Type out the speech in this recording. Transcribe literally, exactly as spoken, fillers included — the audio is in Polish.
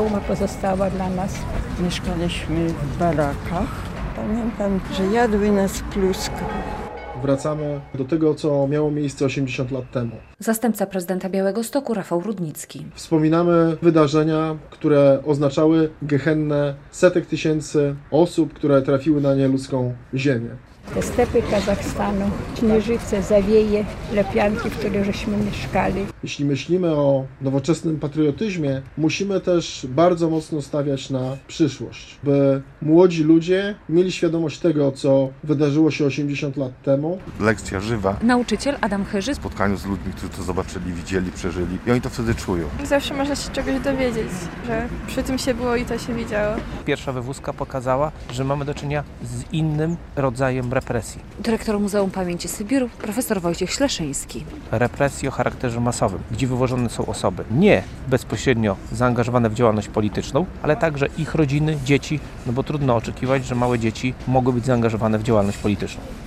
trauma pozostała dla nas. Mieszkaliśmy w barakach. Pamiętam, że jadły nas pluskwy. Wracamy do tego, co miało miejsce osiemdziesiąt lat temu. Zastępca prezydenta Białegostoku Rafał Rudnicki. Wspominamy wydarzenia, które oznaczały gehennę setek tysięcy osób, które trafiły na nieludzką ziemię. Te stepy Kazachstanu, Śnieżyce, Zawieje, Lepianki, w których żeśmy mieszkali. Jeśli myślimy o nowoczesnym patriotyzmie, musimy też bardzo mocno stawiać na przyszłość, by młodzi ludzie mieli świadomość tego, co wydarzyło się osiemdziesiąt lat temu. Lekcja żywa. Nauczyciel Adam Chyży. W spotkaniu z ludźmi, którzy to zobaczyli, widzieli, przeżyli i oni to wtedy czują. Zawsze można się czegoś dowiedzieć, że przy tym się było i to się widziało. Pierwsza wywózka pokazała, że mamy do czynienia z innym rodzajem represji. Dyrektor Muzeum Pamięci Sybiru, profesor Wojciech Śleszyński. Represji o charakterze masowym, gdzie wywożone są osoby nie bezpośrednio zaangażowane w działalność polityczną, ale także ich rodziny, dzieci, no bo trudno oczekiwać, że małe dzieci mogły być zaangażowane w działalność polityczną.